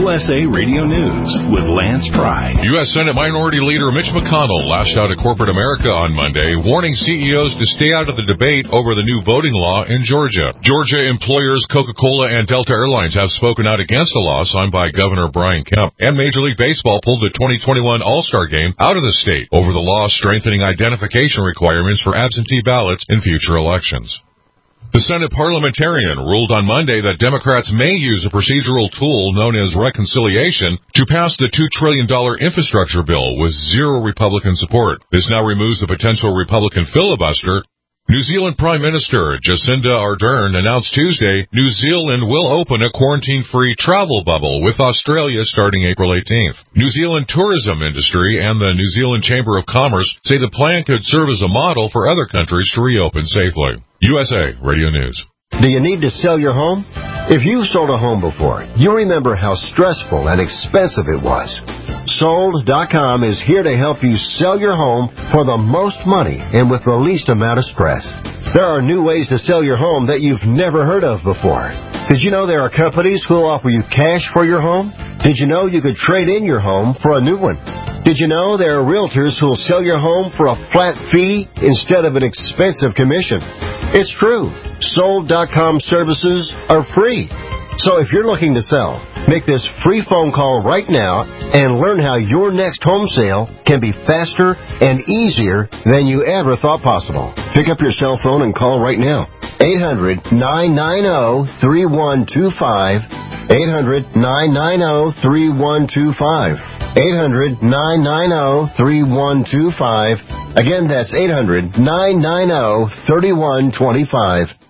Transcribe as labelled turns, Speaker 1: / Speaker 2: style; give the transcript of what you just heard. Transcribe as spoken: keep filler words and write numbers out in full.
Speaker 1: U S A Radio News with Lance Pry.
Speaker 2: U S Senate Minority Leader Mitch McConnell lashed out at corporate America on Monday, warning C E Os to stay out of the debate over the new voting law in Georgia. Georgia employers Coca-Cola and Delta Airlines have spoken out against the law signed by Governor Brian Kemp, and Major League Baseball pulled the twenty twenty-one All-Star Game out of the state over the law strengthening identification requirements for absentee ballots in future elections. The Senate parliamentarian ruled on Monday that Democrats may use a procedural tool known as reconciliation to pass the two trillion dollars infrastructure bill with zero Republican support. This now removes the potential Republican filibuster. New Zealand Prime Minister Jacinda Ardern announced Tuesday New Zealand will open a quarantine-free travel bubble with Australia starting April eighteenth. New Zealand tourism industry and the New Zealand Chamber of Commerce say the plan could serve as a model for other countries to reopen safely. U S A Radio News.
Speaker 3: Do you need to sell your home? If you've sold a home before, you remember how stressful and expensive it was. Sold dot com is here to help you sell your home for the most money and with the least amount of stress. There are new ways to sell your home that you've never heard of before. Did you know there are companies who will offer you cash for your home? Did you know you could trade in your home for a new one? Did you know there are realtors who will sell your home for a flat fee instead of an expensive commission? It's true. Sold dot com services are free. So if you're looking to sell, make this free phone call right now and learn how your next home sale can be faster and easier than you ever thought possible. Pick up your cell phone and call right now. eight hundred, nine nine zero, three one two five. eight hundred, nine nine zero, three one two five. eight hundred, nine nine zero, three one two five. Again, that's eight hundred, nine nine zero, three one two five.